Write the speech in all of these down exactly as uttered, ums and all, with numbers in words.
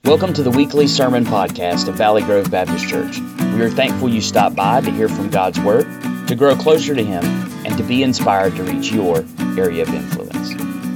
Welcome to the weekly sermon podcast of Valley Grove Baptist Church. We are thankful you stopped by to hear from God's Word, to grow closer to Him, and to be inspired to reach your area of influence.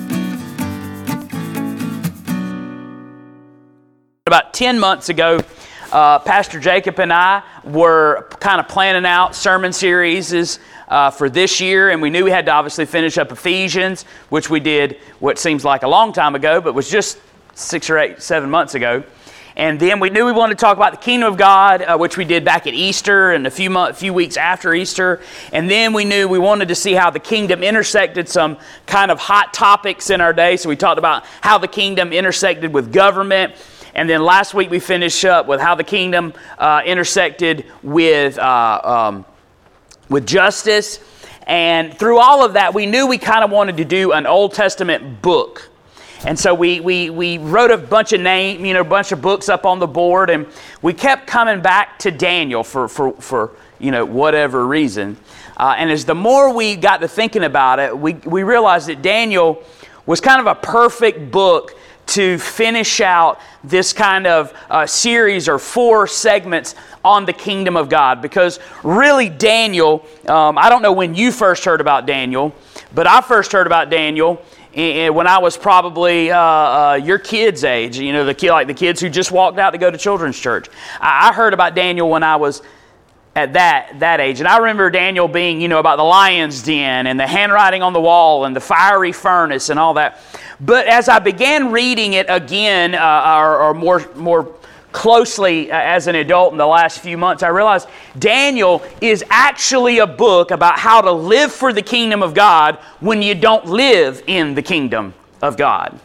About ten months ago, uh, Pastor Jacob and I were kind of planning out sermon series uh, for this year, and we knew we had to obviously finish up Ephesians, which we did what seems like a long time ago, but was just six or eight, seven months ago. And then we knew we wanted to talk about the kingdom of God, uh, which we did back at Easter and a few months, few weeks after Easter. And then we knew we wanted to see how the kingdom intersected some kind of hot topics in our day. So we talked about how the kingdom intersected with government. And then last week we finished up with how the kingdom uh, intersected with uh, um, with justice. And through all of that, we knew we kind of wanted to do an Old Testament book. And so we we we wrote a bunch of name, you know, a bunch of books up on the board, and we kept coming back to Daniel for for for you know whatever reason. Uh, and as the more we got to thinking about it, we we realized that Daniel was kind of a perfect book to finish out this kind of uh, series or four segments on the kingdom of God. Because really, Daniel, um, I don't know when you first heard about Daniel, but I first heard about Daniel when I was probably uh, uh, your kids' age, you know, the kid, like the kids who just walked out to go to children's church. I, I heard about Daniel when I was at that that age, and I remember Daniel being, you know, about the lion's den and the handwriting on the wall and the fiery furnace and all that. But as I began reading it again, uh, or, or more more closely as an adult in the last few months, I realized Daniel is actually a book about how to live for the kingdom of God when you don't live in the kingdom of God.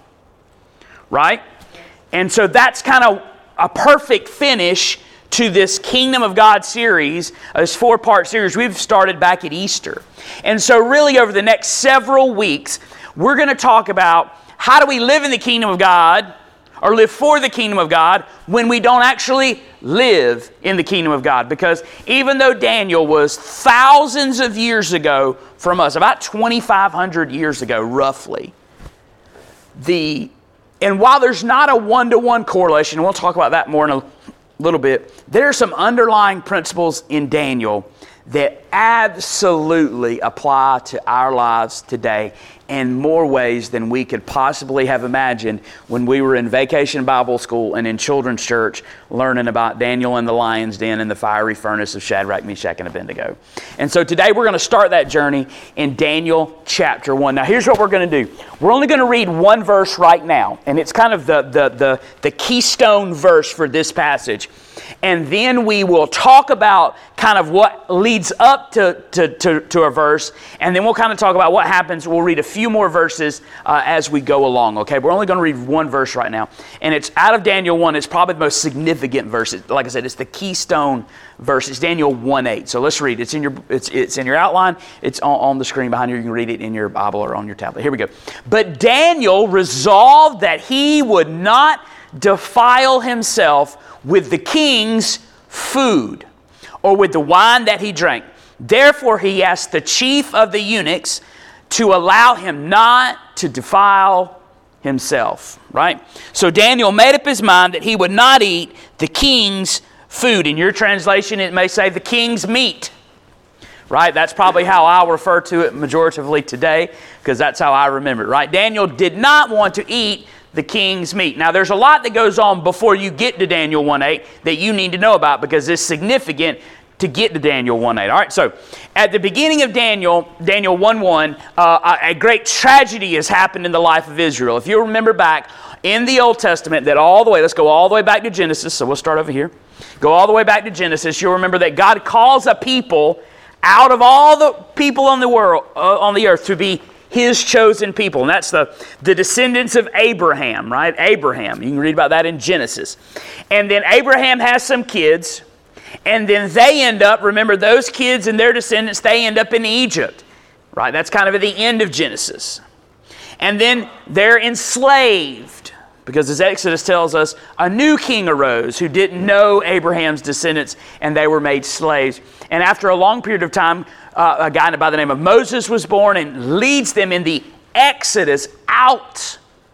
Right? And so that's kind of a perfect finish to this Kingdom of God series, this four-part series we've started back at Easter. And so really over the next several weeks, we're going to talk about how do we live in the kingdom of God or live for the kingdom of God when we don't actually live in the kingdom of God. Because even though Daniel was thousands of years ago from us, about twenty-five hundred years ago roughly, the and while there's not a one-to-one correlation, and we'll talk about that more in a little bit, there are some underlying principles in Daniel that absolutely apply to our lives today in more ways than we could possibly have imagined when we were in Vacation Bible School and in children's church learning about Daniel and the lion's den and the fiery furnace of Shadrach, Meshach, and Abednego. And so today we're going to start that journey in Daniel chapter one. Now here's what we're going to do. We're only going to read one verse right now, and it's kind of the, the, the, the keystone verse for this passage. And then we will talk about kind of what leads up to, to, to, to a verse, and then we'll kind of talk about what happens. We'll read a few more verses uh, as we go along, okay? We're only going to read one verse right now, and it's out of Daniel one. It's probably the most significant verse. Like I said, it's the keystone verse. It's Daniel one eight. So let's read. It's in your it's it's in your outline. It's on, on the screen behind you. You can read it in your Bible or on your tablet. Here we go. But Daniel resolved that he would not defile himself with the king's food or with the wine that he drank. Therefore he asked the chief of the eunuchs to allow him not to defile himself. Right? So Daniel made up his mind that he would not eat the king's food. In your translation it may say the king's meat. Right? That's probably how I'll refer to it majoritively today, because that's how I remember it. Right? Daniel did not want to eat the king's meat. Now there's a lot that goes on before you get to Daniel one eight that you need to know about, because it's significant to get to Daniel one eight. All right, so at the beginning of Daniel, Daniel one one, uh, a great tragedy has happened in the life of Israel. If you remember back in the Old Testament, that all the way, let's go all the way back to Genesis, so we'll start over here. Go all the way back to Genesis. You'll remember that God calls a people out of all the people on the world, uh, on the earth, to be His chosen people. And that's the, the descendants of Abraham, right? Abraham. You can read about that in Genesis. And then Abraham has some kids. And then they end up, remember, those kids and their descendants, they end up in Egypt. Right? That's kind of at the end of Genesis. And then they're enslaved. Because as Exodus tells us, a new king arose who didn't know Abraham's descendants, and they were made slaves. And after a long period of time, uh, a guy by the name of Moses was born and leads them in the exodus out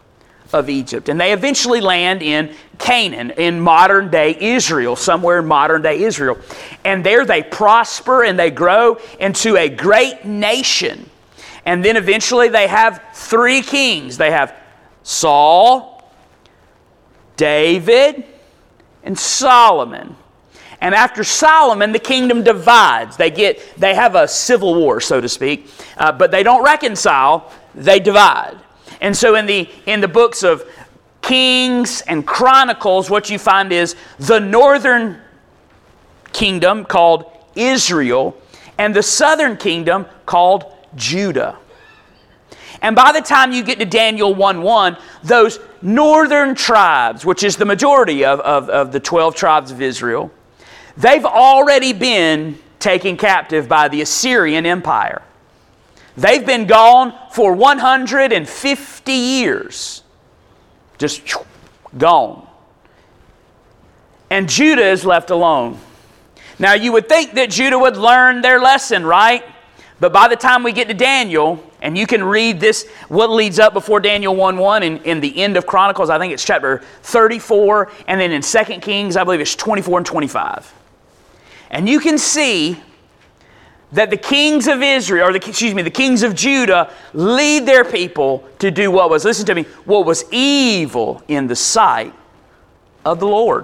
of Egypt. And they eventually land in Canaan, in modern-day Israel, somewhere in modern-day Israel. And there they prosper and they grow into a great nation. And then eventually they have three kings. They have Saul, David, and Solomon. And after Solomon, the kingdom divides. They get, they have a civil war, so to speak, uh, but they don't reconcile, they divide. And so in the, in the books of Kings and Chronicles, what you find is the northern kingdom called Israel and the southern kingdom called Judah. And by the time you get to Daniel one one, those northern tribes, which is the majority of, of, of the twelve tribes of Israel, they've already been taken captive by the Assyrian Empire. They've been gone for one hundred fifty years. Just gone. And Judah is left alone. Now you would think that Judah would learn their lesson, right? But by the time we get to Daniel, and you can read this, what leads up before Daniel one one in, in the end of Chronicles, I think it's chapter thirty-four, and then in Second Kings, I believe it's twenty-four and twenty-five. And you can see that the kings of Israel, or the, excuse me, the kings of Judah lead their people to do what was, listen to me, what was evil in the sight of the Lord.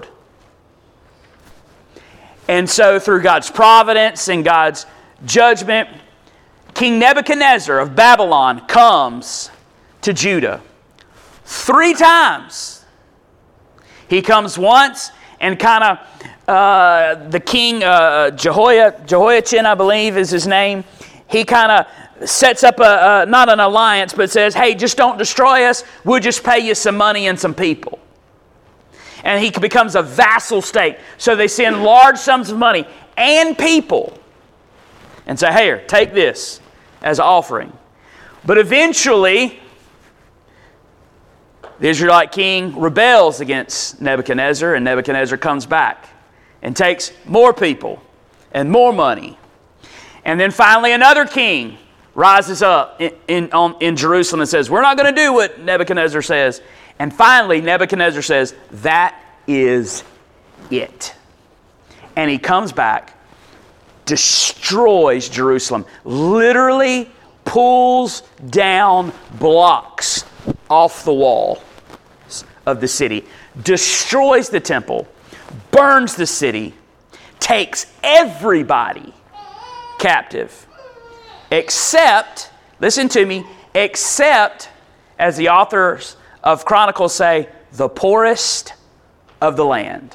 And so through God's providence and God's judgment, King Nebuchadnezzar of Babylon comes to Judah three times. He comes once and kind of, uh, the king, uh, Jehoiah, Jehoiachin, I believe is his name, he kind of sets up, a, a not an alliance, but says, hey, just don't destroy us. We'll just pay you some money and some people. And he becomes a vassal state. So they send large sums of money and people and say, here, take this as an offering. But eventually, the Israelite king rebels against Nebuchadnezzar, and Nebuchadnezzar comes back and takes more people and more money. And then finally another king rises up in, in, on, in Jerusalem and says, we're not going to do what Nebuchadnezzar says. And finally Nebuchadnezzar says, that is it. And he comes back, destroys Jerusalem, literally pulls down blocks off the wall of the city, destroys the temple, burns the city, takes everybody captive, except, listen to me, except, as the authors of Chronicles say, the poorest of the land.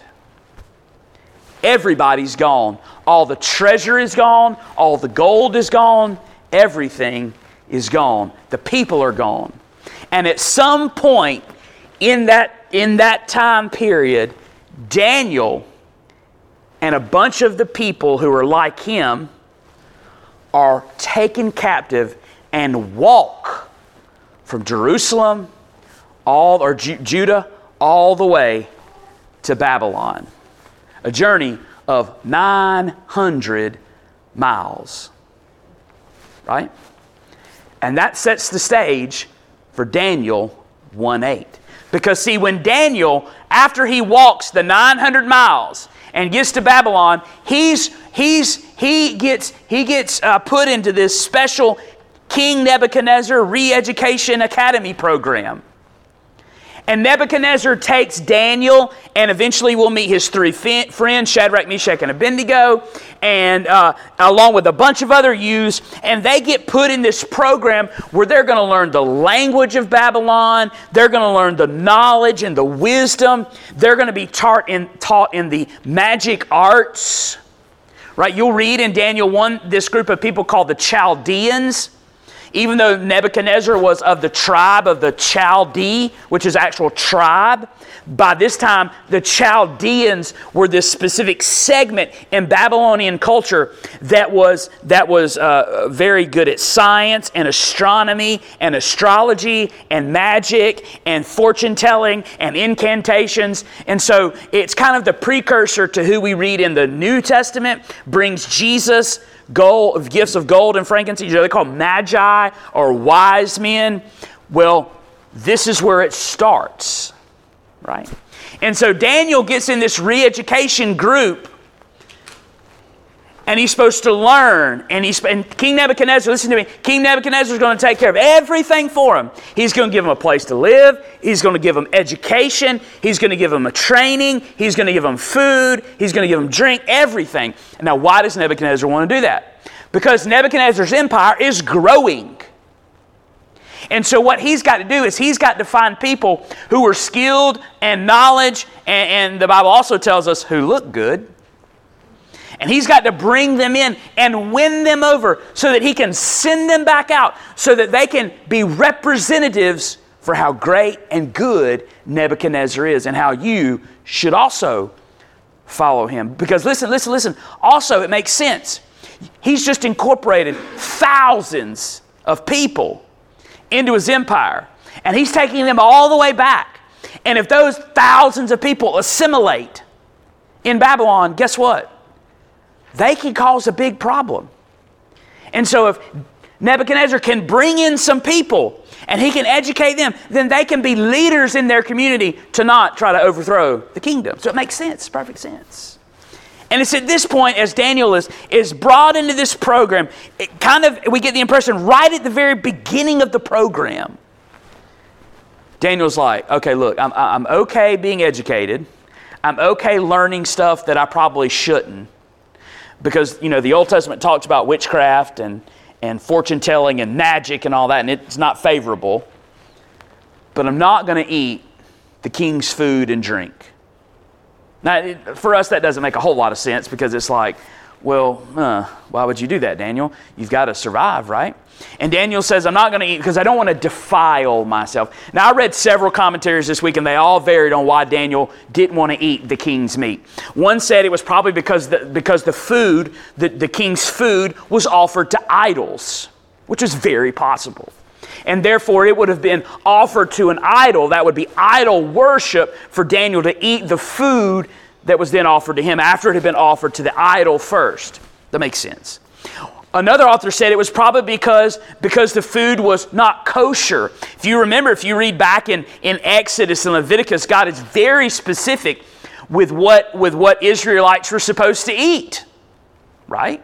Everybody's gone. All the treasure is gone. All the gold is gone. Everything is gone. The people are gone. And at some point in that, in that time period, Daniel and a bunch of the people who are like him are taken captive and walk from Jerusalem, all or Ju- Judah, all the way to Babylon. A journey of nine hundred miles. Right? And that sets the stage for Daniel one eight. Because see, when Daniel, after he walks the nine hundred miles and gets to Babylon, he's he's he gets he gets uh, put into this special King Nebuchadnezzar Re-Education Academy program. And Nebuchadnezzar takes Daniel, and eventually we'll meet his three friends, Shadrach, Meshach, and Abednego, and uh, along with a bunch of other youths, and they get put in this program where they're going to learn the language of Babylon, they're going to learn the knowledge and the wisdom, they're going to be taught in, taught in the magic arts. Right? You'll read in Daniel one, this group of people called the Chaldeans. Even though Nebuchadnezzar was of the tribe of the Chaldee, which is actual tribe, by this time the Chaldeans were this specific segment in Babylonian culture that was that was uh, very good at science and astronomy and astrology and magic and fortune telling and incantations. And so it's kind of the precursor to who we read in the New Testament, brings Jesus gold, gifts of gold and frankincense. They're called magi or wise men. Well, this is where it starts, right? And so Daniel gets in this re-education group, and he's supposed to learn. And, he's, and King Nebuchadnezzar, listen to me, King Nebuchadnezzar is going to take care of everything for him. He's going to give him a place to live. He's going to give him education. He's going to give him a training. He's going to give him food. He's going to give him drink, everything. Now, why does Nebuchadnezzar want to do that? Because Nebuchadnezzar's empire is growing. And so what he's got to do is he's got to find people who are skilled and knowledge, and, and the Bible also tells us who look good. And he's got to bring them in and win them over so that he can send them back out so that they can be representatives for how great and good Nebuchadnezzar is and how you should also follow him. Because listen, listen, listen. Also, it makes sense. He's just incorporated thousands of people into his empire, and he's taking them all the way back. And if those thousands of people assimilate in Babylon, guess what? They can cause a big problem. And so if Nebuchadnezzar can bring in some people and he can educate them, then they can be leaders in their community to not try to overthrow the kingdom. So it makes sense, perfect sense. And it's at this point, as Daniel is, is brought into this program, it kind of, we get the impression right at the very beginning of the program, Daniel's like, okay, look, I'm, I'm okay being educated. I'm okay learning stuff that I probably shouldn't. Because, you know, the Old Testament talks about witchcraft and, and fortune telling and magic and all that, and it's not favorable. But I'm not going to eat the king's food and drink. Now, it, for us, that doesn't make a whole lot of sense because it's like, well, uh, why would you do that, Daniel? You've got to survive, right? And Daniel says, I'm not going to eat because I don't want to defile myself. Now, I read several commentaries this week, and they all varied on why Daniel didn't want to eat the king's meat. One said it was probably because the, because the food, the, the king's food, was offered to idols, which is very possible. And therefore, it would have been offered to an idol. That would be idol worship for Daniel to eat the food that was then offered to him after it had been offered to the idol first. That makes sense. Another author said it was probably because, because the food was not kosher. If you remember, if you read back in, in Exodus and Leviticus, God is very specific with what, with what Israelites were supposed to eat. Right?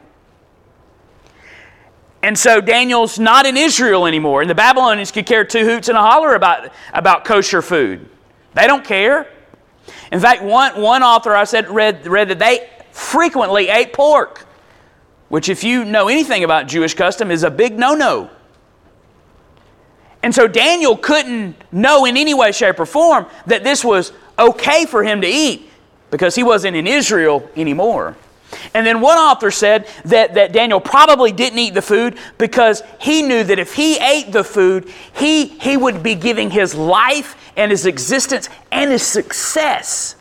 And so Daniel's not in Israel anymore. And the Babylonians could care two hoots and a holler about, about kosher food. They don't care. In fact, one, one author I said read, read that they frequently ate pork, which if you know anything about Jewish custom is a big no-no. And so Daniel couldn't know in any way, shape, or form that this was okay for him to eat because he wasn't in Israel anymore. And then one author said that, that Daniel probably didn't eat the food because he knew that if he ate the food, he, he would be giving his life and his existence and his success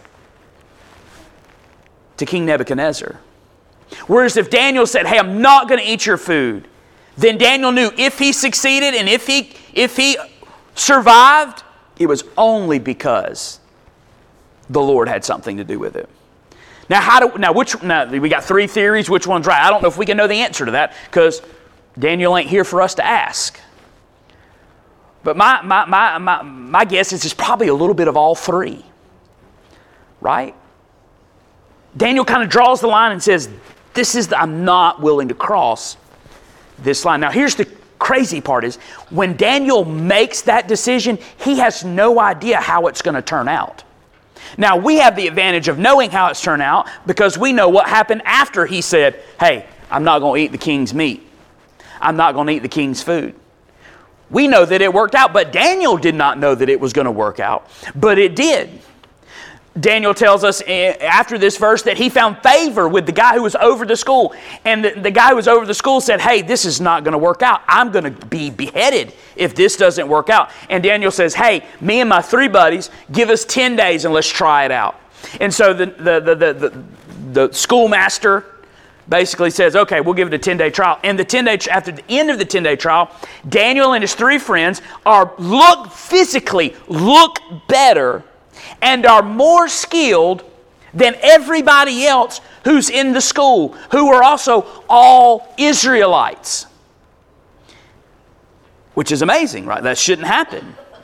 to King Nebuchadnezzar. Whereas if Daniel said, hey, I'm not going to eat your food, then Daniel knew if he succeeded and if he, if he survived, it was only because the Lord had something to do with it. Now, how do now which now we got three theories? Which one's right? I don't know if we can know the answer to that because Daniel ain't here for us to ask. But my my my my, my guess is it's probably a little bit of all three. Right? Daniel kind of draws the line and says, "This is the, I'm not willing to cross this line." Now, here's the crazy part: is when Daniel makes that decision, he has no idea how it's going to turn out. Now, we have the advantage of knowing how it's turned out because we know what happened after he said, hey, I'm not going to eat the king's meat. I'm not going to eat the king's food. We know that it worked out, but Daniel did not know that it was going to work out, but it did. Daniel tells us after this verse that he found favor with the guy who was over the school. And the, the guy who was over the school said, hey, this is not going to work out. I'm going to be beheaded if this doesn't work out. And Daniel says, hey, me and my three buddies, give us ten days and let's try it out. And so the, the, the, the, the, the schoolmaster basically says, okay, we'll give it a ten-day trial. And the ten-day after the end of the ten-day trial, Daniel and his three friends are look physically look better and are more skilled than everybody else who's in the school, who are also all Israelites. Which is amazing, right? That shouldn't happen.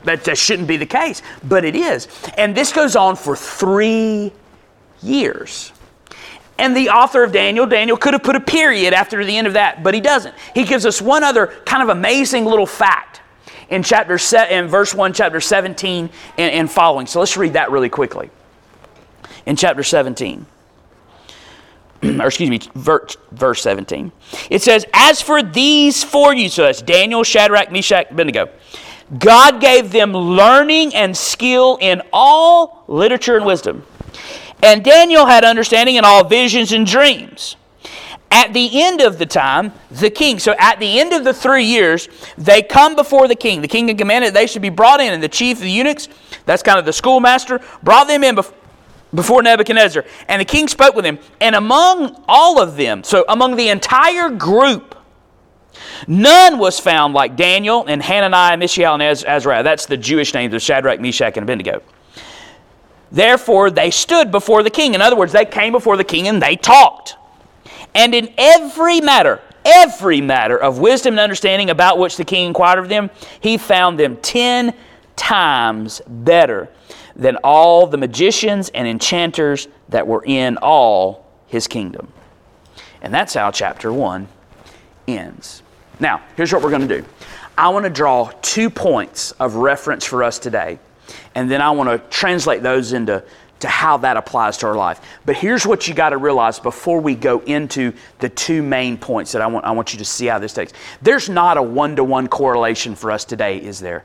That, that shouldn't be the case, but it is. And this goes on for three years. And the author of Daniel, Daniel could have put a period after the end of that, but he doesn't. He gives us one other kind of amazing little fact in chapter se- in verse one, chapter seventeen, and, and following. So let's read that really quickly. In chapter seventeen, or excuse me, verse, verse seventeen, it says, "As for these four youths," so that's Daniel, Shadrach, Meshach, Abednego, "God gave them learning and skill in all literature and wisdom. And Daniel had understanding in all visions and dreams. At the end of the time, the king," so at the end of the three years, "they come before the king. The king had commanded that they should be brought in, and the chief of the eunuchs," that's kind of the schoolmaster, "brought them in bef- before Nebuchadnezzar. And the king spoke with him. And among all of them," so among the entire group, "none was found like Daniel and Hananiah, Mishael, and Az- Azariah." That's the Jewish names of Shadrach, Meshach, and Abednego. "Therefore they stood before the king." In other words, they came before the king and they talked. "And in every matter, every matter of wisdom and understanding about which the king inquired of them, he found them ten times better than all the magicians and enchanters that were in all his kingdom." And that's how chapter one ends. Now, here's what we're going to do. I want to draw two points of reference for us today, and then I want to translate those into to how that applies to our life. But here's what you got to realize before we go into the two main points that I want, I want you to see how this takes. There's not a one-to-one correlation for us today, is there?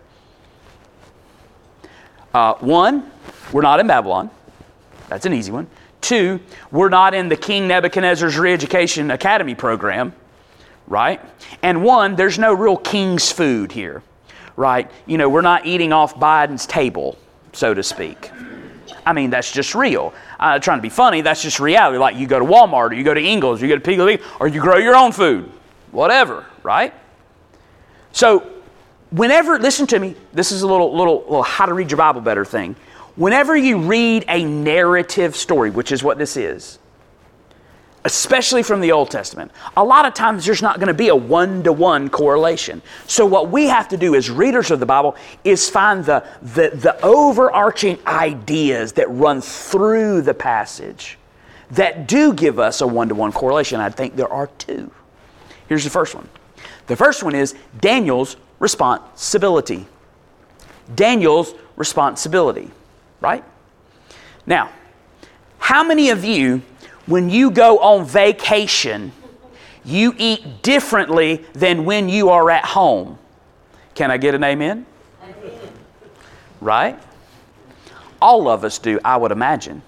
Uh, one, we're not in Babylon. That's an easy one. Two, we're not in the King Nebuchadnezzar's Re-Education Academy program, right? And one, there's no real king's food here, right? You know, we're not eating off Biden's table, so to speak. I mean, that's just real. I'm not trying to be funny, that's just reality. Like you go to Walmart, or you go to Ingles, or you go to Piggly Wiggly, or you grow your own food. Whatever, right? So, whenever, listen to me, this is a little, little, little how to read your Bible better thing. Whenever you read a narrative story, which is what this is, especially from the Old Testament, a lot of times there's not going to be a one-to-one correlation. So what we have to do as readers of the Bible is find the, the, the overarching ideas that run through the passage that do give us a one-to-one correlation. I think there are two. Here's the first one. The first one is Daniel's responsibility. Daniel's responsibility, right? Now, how many of you, when you go on vacation, you eat differently than when you are at home? Can I get an amen? Amen. Right? All of us do, I would imagine.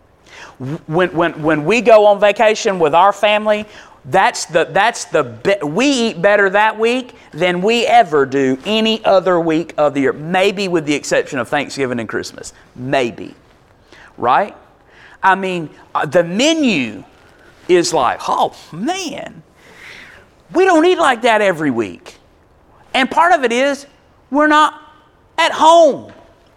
When, when, when we go on vacation with our family, that's the, that's the be- we eat better that week than we ever do any other week of the year. Maybe with the exception of Thanksgiving and Christmas. Maybe. Right? I mean, uh, the menu is like, oh man, we don't eat like that every week. And part of it is we're not at home.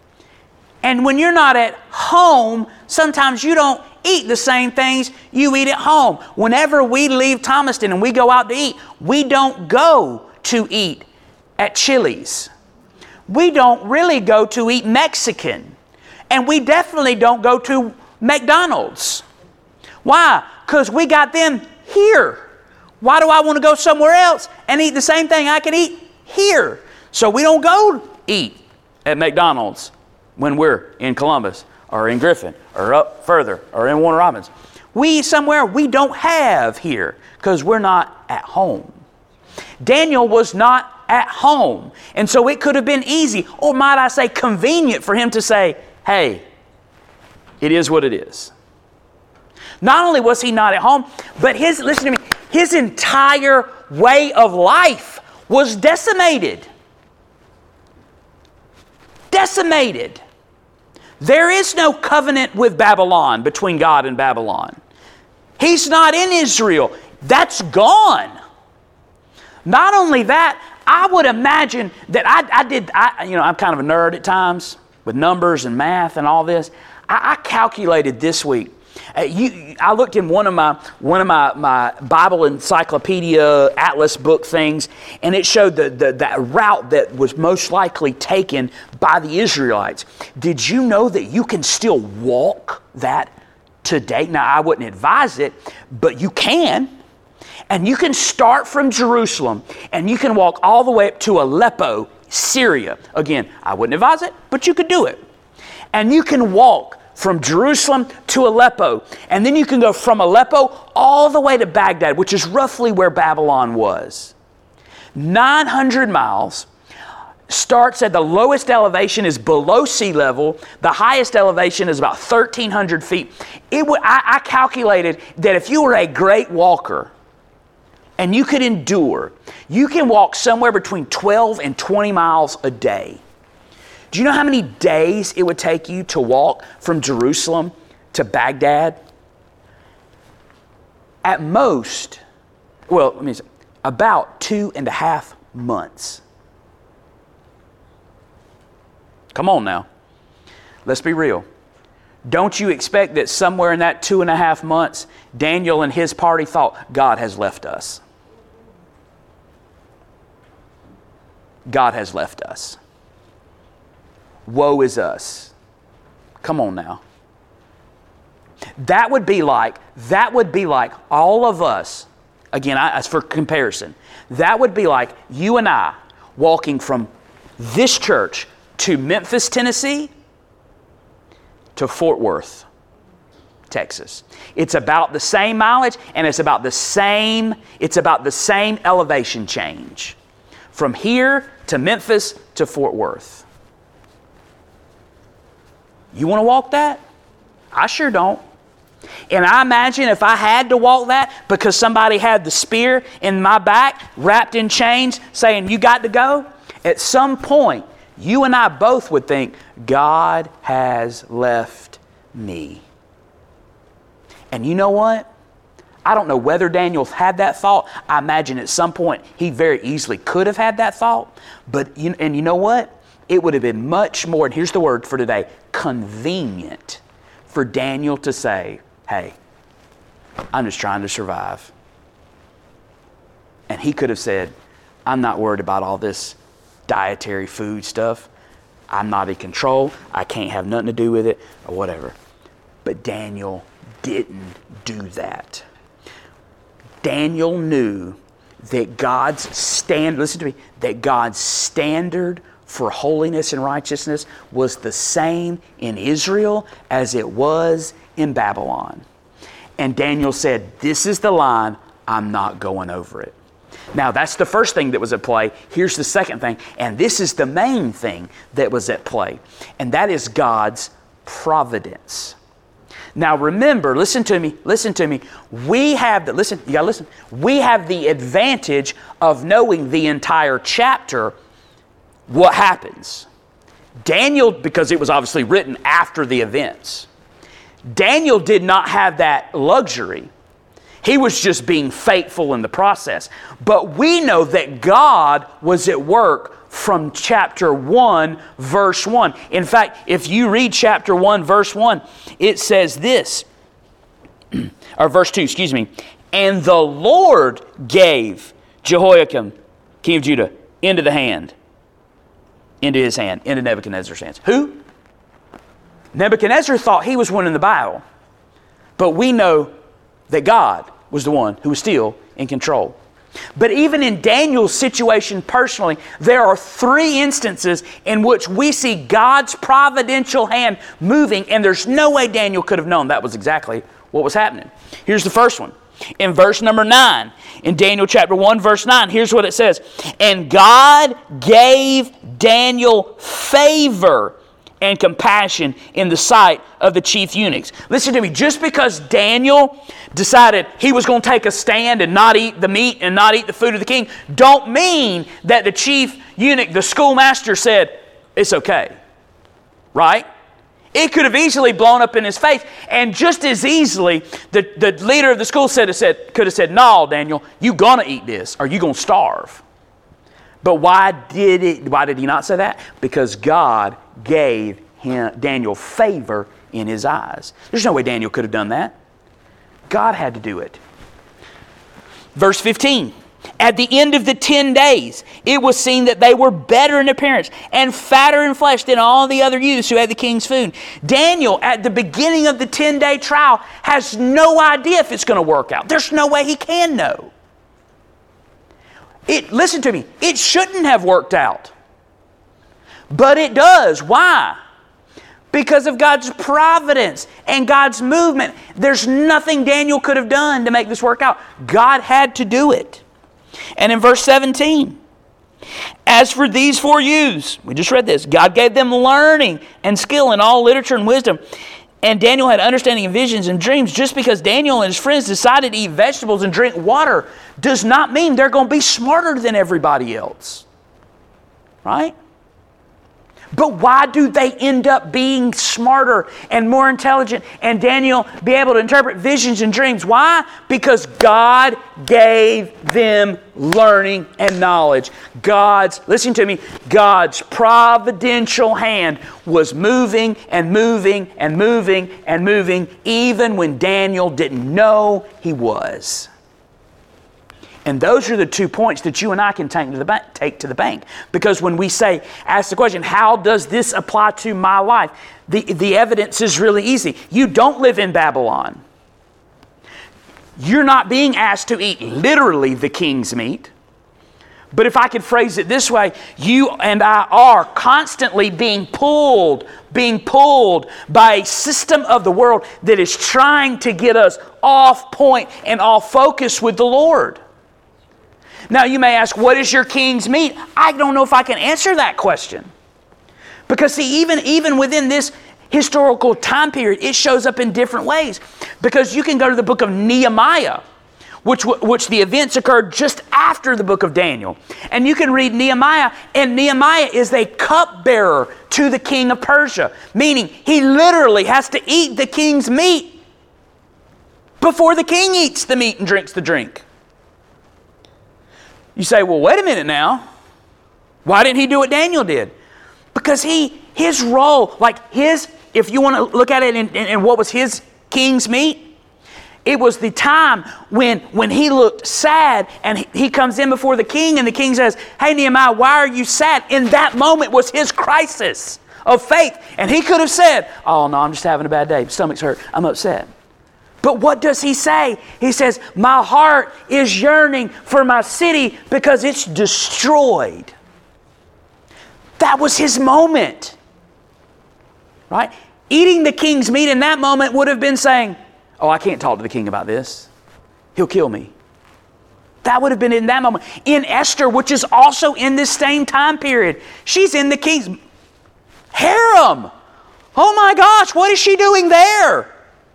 And when you're not at home, sometimes you don't eat the same things you eat at home. Whenever we leave Thomaston and we go out to eat, we don't go to eat at Chili's. We don't really go to eat Mexican. And we definitely don't go to McDonald's. Why? Because we got them here. Why do I want to go somewhere else and eat the same thing I can eat here? So we don't go eat at McDonald's when we're in Columbus or in Griffin or up further or in Warner Robins. We eat somewhere we don't have here because we're not at home. Daniel was not at home. And so it could have been easy, or might I say convenient, for him to say, hey, it is what it is. Not only was he not at home, but his, listen to me, his entire way of life was decimated. Decimated. There is no covenant with Babylon, between God and Babylon. He's not in Israel. That's gone. Not only that, I would imagine that I, I did, I, you know, I'm kind of a nerd at times with numbers and math and all this. I, I calculated this week Uh, you, I looked in one of my one of my, my Bible encyclopedia atlas book things, and it showed the, the that route that was most likely taken by the Israelites. Did you know that you can still walk that today? Now, I wouldn't advise it, but you can. And you can start from Jerusalem, and you can walk all the way up to Aleppo, Syria. Again, I wouldn't advise it, but you could do it. And you can walk from Jerusalem to Aleppo, and then you can go from Aleppo all the way to Baghdad, which is roughly where Babylon was. nine hundred miles, starts at the lowest elevation is below sea level. The highest elevation is about thirteen hundred feet. It would, I, I calculated that if you were a great walker, and you could endure, you can walk somewhere between twelve and twenty miles a day. Do you know how many days it would take you to walk from Jerusalem to Baghdad? At most, well, let me say, about two and a half months. Come on now. Let's be real. Don't you expect that somewhere in that two and a half months, Daniel and his party thought, God has left us. God has left us. Woe is us. Come on now. That would be like, that would be like all of us, again, I, as for comparison, that would be like you and I walking from this church to Memphis, Tennessee, to Fort Worth, Texas. It's about the same mileage, and it's about the same, it's about the same elevation change. From here to Memphis to Fort Worth. You want to walk that? I sure don't. And I imagine if I had to walk that because somebody had the spear in my back, wrapped in chains, saying, you got to go, at some point, you and I both would think, God has left me. And you know what? I don't know whether Daniel had that thought. I imagine at some point he very easily could have had that thought. But you, and you know what? It would have been much more, and here's the word for today, convenient for Daniel to say, hey, I'm just trying to survive. And he could have said, I'm not worried about all this dietary food stuff. I'm not in control. I can't have nothing to do with it or whatever. But Daniel didn't do that. Daniel knew that God's stand, listen to me, that God's standard for holiness and righteousness was the same in Israel as it was in Babylon. And Daniel said, this is the line, I'm not going over it. Now, that's the first thing that was at play. Here's the second thing, and this is the main thing that was at play, and that is God's providence. Now remember, listen to me, listen to me. We have the, listen, you gotta listen. We have the advantage of knowing the entire chapter, what happens. Daniel, because it was obviously written after the events. Daniel did not have that luxury. He was just being faithful in the process. But we know that God was at work from chapter one, verse one. In fact, if you read chapter one, verse one, it says this, or verse two, excuse me, and the Lord gave Jehoiakim, king of Judah, into the hand, into his hand, into Nebuchadnezzar's hands. Who? Nebuchadnezzar thought he was winning the battle, but we know that God was the one who was still in control. But even in Daniel's situation personally, there are three instances in which we see God's providential hand moving, and there's no way Daniel could have known that was exactly what was happening. Here's the first one. In verse number nine, in Daniel chapter one, verse nine, here's what it says. And God gave Daniel favor and compassion in the sight of the chief eunuchs. Listen to me, just because Daniel decided he was going to take a stand and not eat the meat and not eat the food of the king, don't mean that the chief eunuch, the schoolmaster, said, it's okay. Right? It could have easily blown up in his face. And just as easily, the, the leader of the school said, said, could have said, no, Daniel, you're going to eat this or you're going to starve. But why did it? Why did he not say that? Because God gave him, Daniel favor in his eyes. There's no way Daniel could have done that. God had to do it. Verse fifteen. At the end of the ten days, it was seen that they were better in appearance and fatter in flesh than all the other youths who had the king's food. Daniel, at the beginning of the ten-day trial, has no idea if it's going to work out. There's no way he can know. It, listen to me, it shouldn't have worked out. But it does. Why? Because of God's providence and God's movement. There's nothing Daniel could have done to make this work out. God had to do it. And in verse seventeen, as for these four youths, we just read this, God gave them learning and skill in all literature and wisdom. And Daniel had understanding of visions and dreams. Just because Daniel and his friends decided to eat vegetables and drink water does not mean they're going to be smarter than everybody else. Right? But why do they end up being smarter and more intelligent and Daniel be able to interpret visions and dreams? Why? Because God gave them learning and knowledge. God's, listen to me, God's providential hand was moving and moving and moving and moving even when Daniel didn't know he was. And those are the two points that you and I can take to the bank, take to the bank. Because when we say, ask the question, how does this apply to my life? The, the evidence is really easy. You don't live in Babylon. You're not being asked to eat literally the king's meat. But if I could phrase it this way, you and I are constantly being pulled, being pulled by a system of the world that is trying to get us off point and off focus with the Lord. Now you may ask, what is your king's meat? I don't know if I can answer that question. Because see, even, even within this historical time period, it shows up in different ways. Because you can go to the book of Nehemiah, which, which the events occurred just after the book of Daniel. And you can read Nehemiah, and Nehemiah is a cupbearer to the king of Persia. Meaning, he literally has to eat the king's meat before the king eats the meat and drinks the drink. You say, well, wait a minute now. Why didn't he do what Daniel did? Because he, his role, like his, if you want to look at it in, in, in what was his king's meat, it was the time when, when he looked sad and he, he comes in before the king and the king says, hey, Nehemiah, why are you sad? In that moment was his crisis of faith. And he could have said, oh, no, I'm just having a bad day. Stomach's hurt. I'm upset. But what does he say? He says, my heart is yearning for my city because it's destroyed. That was his moment. Right? Eating the king's meat in that moment would have been saying, oh, I can't talk to the king about this. He'll kill me. That would have been in that moment. In Esther, which is also in this same time period, she's in the king's harem. Oh my gosh, what is she doing there?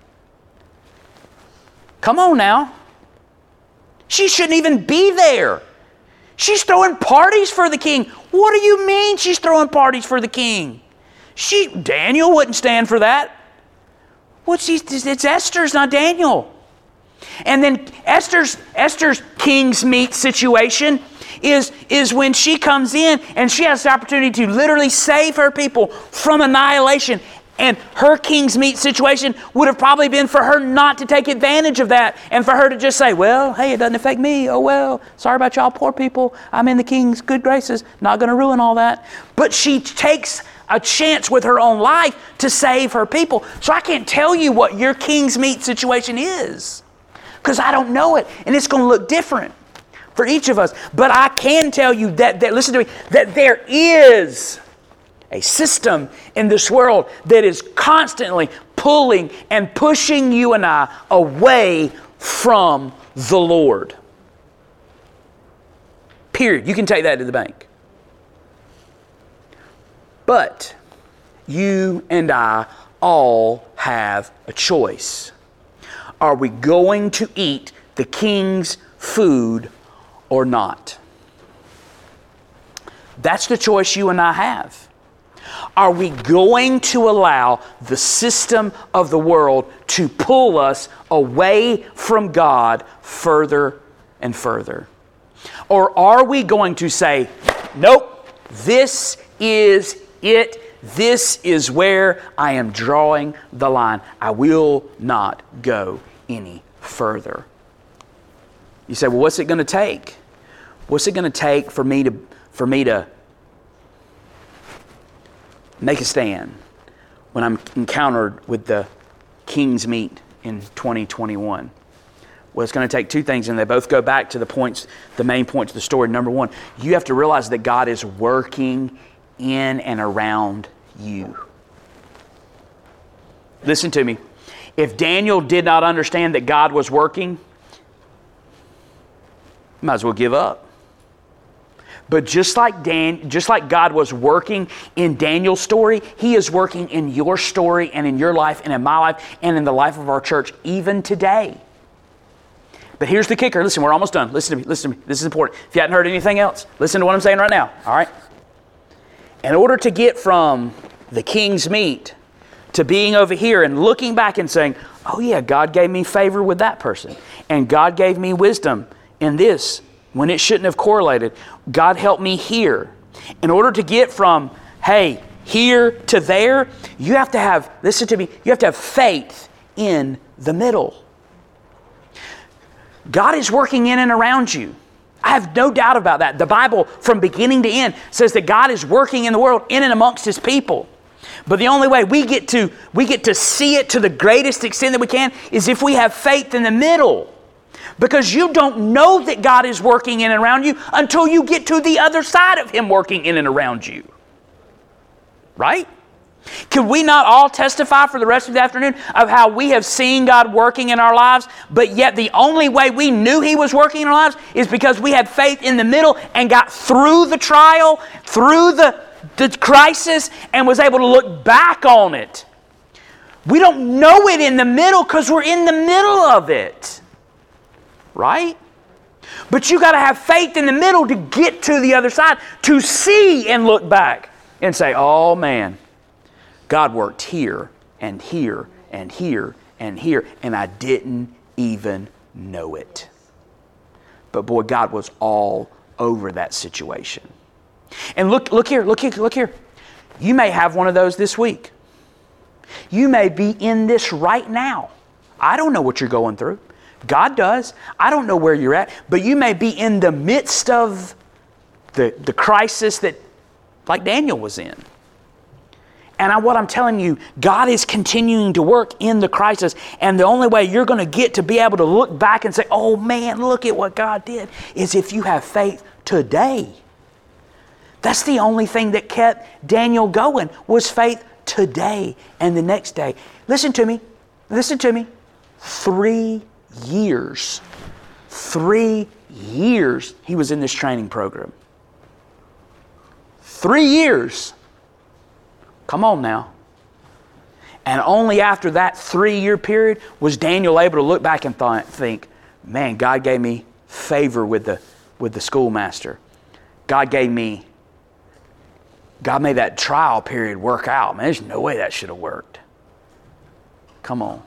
Come on now. She shouldn't even be there. She's throwing parties for the king. What do you mean she's throwing parties for the king? She, Daniel wouldn't stand for that. Well, she's, it's Esther's, not Daniel. And then Esther's, Esther's king's meat situation is, is when she comes in and she has the opportunity to literally save her people from annihilation. And her king's meat situation would have probably been for her not to take advantage of that and for her to just say, well, hey, it doesn't affect me. Oh, well, sorry about y'all poor people. I'm in the king's good graces. Not going to ruin all that. But she takes a chance with her own life to save her people. So I can't tell you what your king's meat situation is because I don't know it. And it's going to look different for each of us. But I can tell you that, that listen to me, that there is a system in this world that is constantly pulling and pushing you and I away from the Lord. Period. You can take that to the bank. But you and I all have a choice. Are we going to eat the king's food or not? That's the choice you and I have. Are we going to allow the system of the world to pull us away from God further and further? Or are we going to say, nope, this is it. this is where I am drawing the line. I will not go any further. You say, well, what's it going to take? What's it going to take for me to for me to make a stand when I'm encountered with the king's meat in twenty twenty-one? Well, it's going to take two things, and they both go back to the points, the main points of the story. Number one, you have to realize that God is working in and around you. Listen to me. If Daniel did not understand that God was working, you might as well give up. But just like Dan, just like God was working in Daniel's story, He is working in your story and in your life and in my life and in the life of our church even today. But here's the kicker. Listen, we're almost done. Listen to me. Listen to me. This is important. If you hadn't heard anything else, listen to what I'm saying right now. All right? In order to get from the king's meat to being over here and looking back and saying, oh yeah, God gave me favor with that person. And God gave me wisdom in this when it shouldn't have correlated. God helped me here. In order to get from, hey, here to there, you have to have, listen to me, you have to have faith in the middle. God is working in and around you. I have no doubt about that. The Bible, from beginning to end, says that God is working in the world, in and amongst His people. But the only way we get to we get to see it to the greatest extent that we can is if we have faith in the middle. Because you don't know that God is working in and around you until you get to the other side of Him working in and around you. Right? Could we not all testify for the rest of the afternoon of how we have seen God working in our lives, but yet the only way we knew He was working in our lives is because we had faith in the middle and got through the trial, through the, the crisis, and was able to look back on it. We don't know it in the middle because we're in the middle of it. Right? But you got to have faith in the middle to get to the other side, to see and look back and say, oh man, God worked here and here and here and here, and I didn't even know it. But boy, God was all over that situation. And look, look here, look here, look here. You may have one of those this week. You may be in this right now. I don't know what you're going through. God does. I don't know where you're at, but you may be in the midst of the, the crisis that, like Daniel was in. And I, what I'm telling you, God is continuing to work in the crisis. And the only way you're going to get to be able to look back and say, oh man, look at what God did, is if you have faith today. That's the only thing that kept Daniel going, was faith today and the next day. Listen to me. Listen to me. Three years. Three years he was in this training program. Three years. Come on now. And only after that three-year period was Daniel able to look back and th- think, man, God gave me favor with the with the schoolmaster. God gave me, God made that trial period work out. Man, there's no way that should have worked. Come on.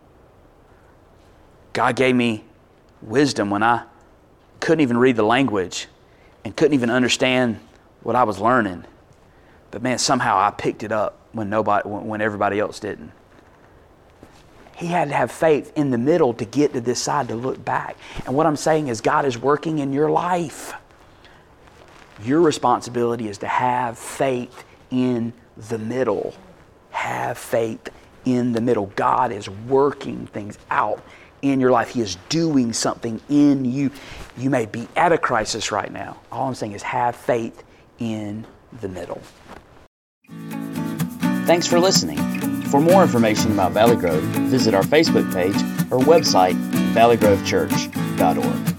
God gave me wisdom when I couldn't even read the language and couldn't even understand what I was learning. But man, somehow I picked it up when nobody, when everybody else didn't. He had to have faith in the middle to get to this side to look back. And what I'm saying is God is working in your life. Your responsibility is to have faith in the middle. Have faith in the middle. God is working things out in your life. He is doing something in you. You may be at a crisis right now. All I'm saying is have faith in the middle. Thanks for listening. For more information about Valley Grove, visit our Facebook page or website, valley grove church dot org.